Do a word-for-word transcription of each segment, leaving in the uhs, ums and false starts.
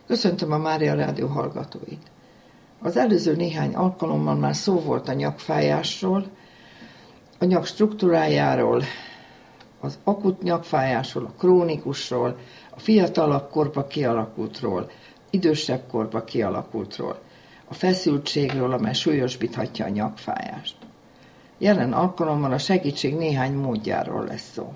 Köszöntöm a Mária Rádió hallgatóit. Az előző néhány alkalommal már szó volt a nyakfájásról, a nyak struktúrájáról, az akut nyakfájásról, a krónikusról, a fiatalabb korba kialakultról, idősebb korba kialakultról, a feszültségről, amely súlyosbíthatja a nyakfájást. Jelen alkalommal a segítség néhány módjáról lesz szó.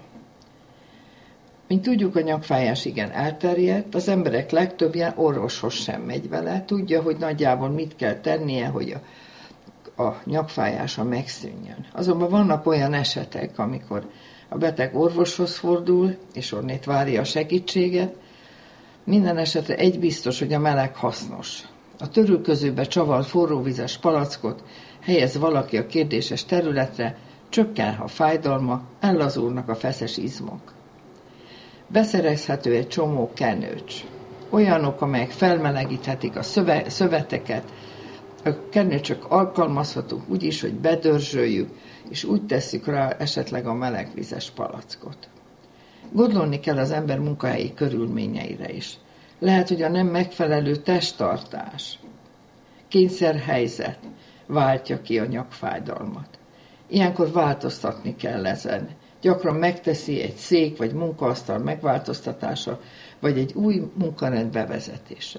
Mint tudjuk, a nyakfájás igen elterjedt, az emberek legtöbbje orvoshoz sem megy vele, tudja, hogy nagyjából mit kell tennie, hogy a, a nyakfájása megszűnjön. Azonban vannak olyan esetek, amikor a beteg orvoshoz fordul, és onnét várja a segítséget. Minden esetre egy biztos, hogy a meleg hasznos. A törülközőbe csavart forróvizes palackot helyez valaki a kérdéses területre, csökken a fájdalma, ellazulnak a feszes izmok. Beszerezhető egy csomó kenőcs. Olyanok, amelyek felmelegíthetik a szöve, szöveteket. A kenőcsök alkalmazhatók úgy is, hogy bedörzsöljük, és úgy tesszük rá esetleg a melegvizes palackot. Gondolni kell az ember munkahelyi körülményeire is. Lehet, hogy a nem megfelelő testtartás, kényszerhelyzet váltja ki a nyakfájdalmat. Ilyenkor változtatni kell ezen. Gyakran megteszi egy szék vagy munkaasztal megváltoztatása, vagy egy új munkarend bevezetése.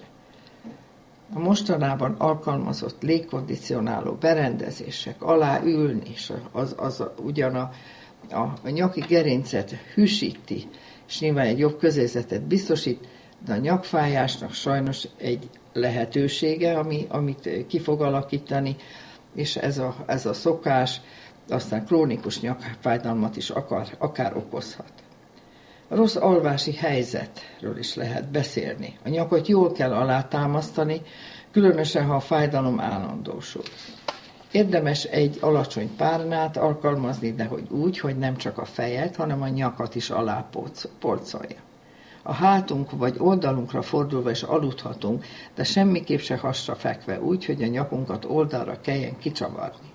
A mostanában alkalmazott légkondicionáló berendezések alá ülni, és az, az ugyan a, a, a nyaki gerincet hűsíti, és nyilván egy jobb közérzetet biztosít, de a nyakfájásnak sajnos egy lehetősége, ami, amit ki fog alakítani, és ez a, ez a szokás aztán krónikus nyakfájdalmat is akar, akár okozhat. A rossz alvási helyzetről is lehet beszélni. A nyakot jól kell alátámasztani, különösen, ha a fájdalom állandósul. Érdemes egy alacsony párnát alkalmazni, de hogy úgy, hogy nem csak a fejet, hanem a nyakat is aláporcolja. A hátunk vagy oldalunkra fordulva is aludhatunk, de semmiképp se hasra fekve úgy, hogy a nyakunkat oldalra kelljen kicsavarni.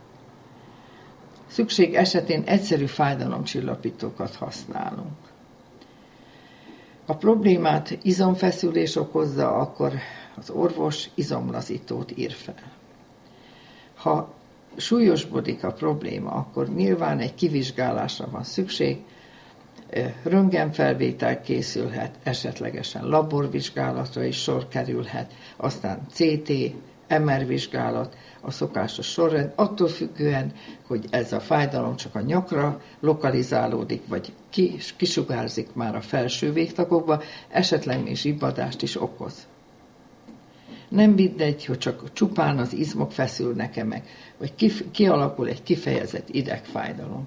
Szükség esetén egyszerű fájdalomcsillapítókat használunk. A problémát izomfeszülés okozza, akkor az orvos izomlazítót ír fel. Ha súlyosbodik a probléma, akkor nyilván egy kivizsgálásra van szükség, röntgenfelvétel készülhet, esetlegesen laborvizsgálatra is sor kerülhet, aztán cé té, em er vizsgálat, a szokásos sorrend, attól függően, hogy ez a fájdalom csak a nyakra lokalizálódik, vagy kis, kisugárzik már a felső végtagokba, esetleg még zsibbadást is okoz. Nem mindegy, hogy csak csupán az izmok feszülnek-e meg, vagy kif- kialakul egy kifejezett idegfájdalom.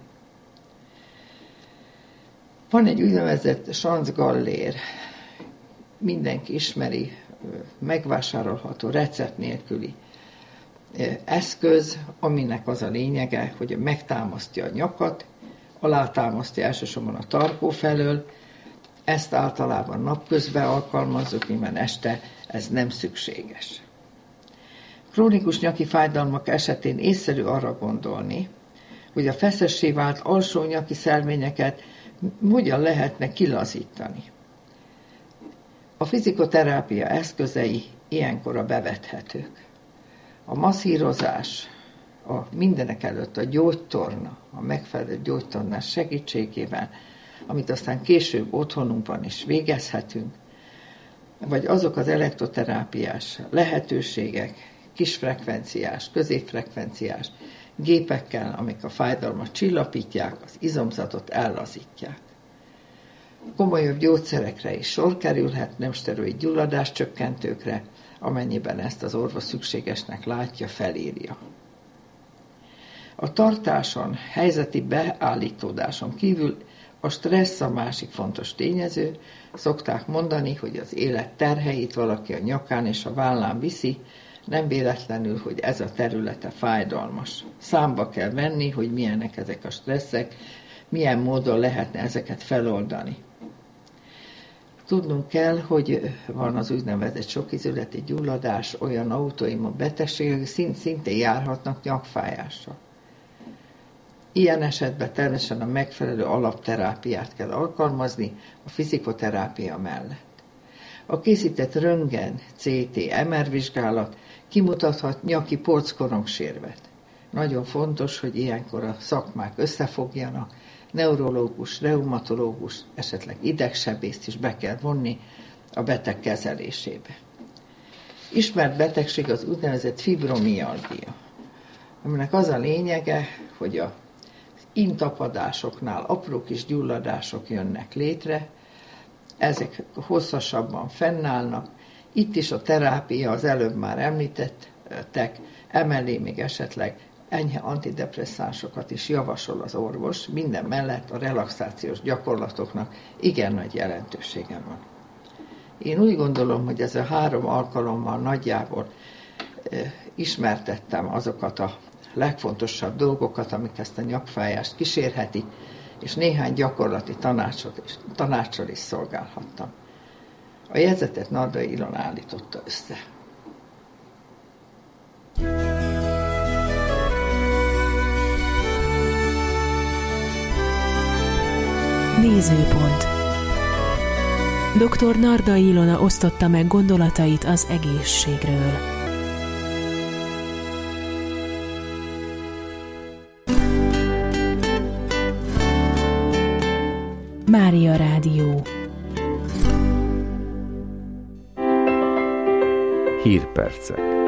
Van egy úgynevezett Schanz-Gallér, mindenki ismeri, megvásárolható, recept nélküli eszköz, aminek az a lényege, hogy megtámasztja a nyakat, alátámasztja elsősorban a tarkó felől, ezt általában napközben alkalmazzuk, mivel este ez nem szükséges. Krónikus nyaki fájdalmak esetén észszerű arra gondolni, hogy a feszessé vált alsó nyaki szelvényeket hogyan lehetne kilazítani. A fizikoterápia eszközei ilyenkor a bevethetők. A masszírozás, a mindenek előtt a gyógytorna, a megfelelő gyógytornás segítségével, amit aztán később otthonunkban is végezhetünk, vagy azok az elektroterápiás lehetőségek, kisfrekvenciás, középfrekvenciás gépekkel, amik a fájdalmat csillapítják, az izomzatot ellazítják. Komolyabb gyógyszerekre is sor kerülhet, nem steroid gyulladás csökkentőkre, amennyiben ezt az orvos szükségesnek látja, felírja. A tartáson, helyzeti beállítódáson kívül a stressz a másik fontos tényező. Szokták mondani, hogy az élet terheit valaki a nyakán és a vállán viszi, nem véletlenül, hogy ez a területe fájdalmas. Számba kell venni, hogy milyenek ezek a stresszek, milyen módon lehetne ezeket feloldani. Tudnunk kell, hogy van az úgynevezett sokizületi gyulladás, olyan autoimmun betegségek, szint, szintén járhatnak nyakfájással. Ilyen esetben természetesen a megfelelő alapterápiát kell alkalmazni a fizikoterápia mellett. A készített röntgen, cé té, em er vizsgálat kimutathat nyaki porckoronksérvet. Nagyon fontos, hogy ilyenkor a szakmák összefogjanak, neurológus, reumatológus, esetleg idegsebészt is be kell vonni a beteg kezelésébe. Ismert betegség az úgynevezett fibromialgia, aminek az a lényege, hogy a intapadásoknál apró kis gyulladások jönnek létre, ezek hosszasabban fennállnak, itt is a terápia, az előbb már említettek, emellé még esetleg enyhe antidepresszánsokat is javasol az orvos, minden mellett a relaxációs gyakorlatoknak igen nagy jelentősége van. Én úgy gondolom, hogy ez a három alkalommal nagyjából e, ismertettem azokat a legfontosabb dolgokat, amik ezt a nyakfájást kísérhetik, és néhány gyakorlati tanácsot is, tanácssal is szolgálhattam. A jegyzetet Nardai Ilona állította össze. Nézőpont. doktor Nardai Ilona osztotta meg gondolatait az egészségről. Mária Rádió. Hírpercek.